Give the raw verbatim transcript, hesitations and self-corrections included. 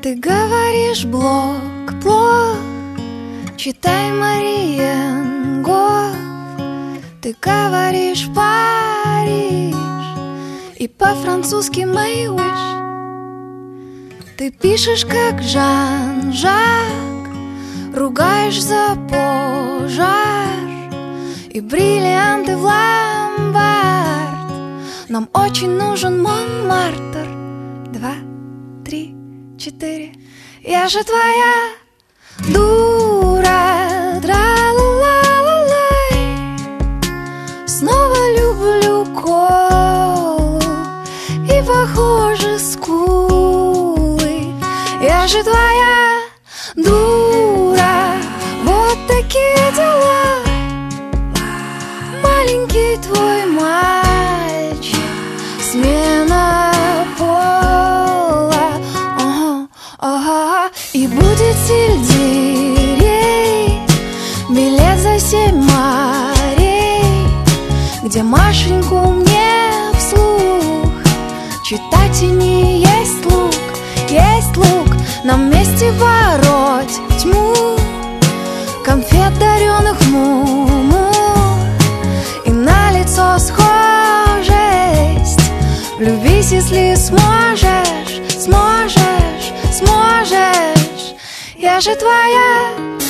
Ты говоришь блок, блок, читай Мариенгоф. Ты говоришь Париж и по-французски my wish. Ты пишешь как Жан-Жак, ругаешь за пожар и бриллианты в ломбард. Нам очень нужен Монмартр. Два, три, четыре. Я же твоя дура, тра-ла-ла-ла-лай. Снова люблю колу и похожи скулы. Я же твоя дура, вот такие дела. Маленький твой мальчик, смена пола. Ага, ага. И будет сельдерей, билет за семь морей, где Машеньку мне вслух читать и не есть лук, есть лук. Нам вместе бороть тьму, конфет дареных муму, и на лицо схожесть. Влюбись, если сможешь, сможешь, сможешь. Я же твоя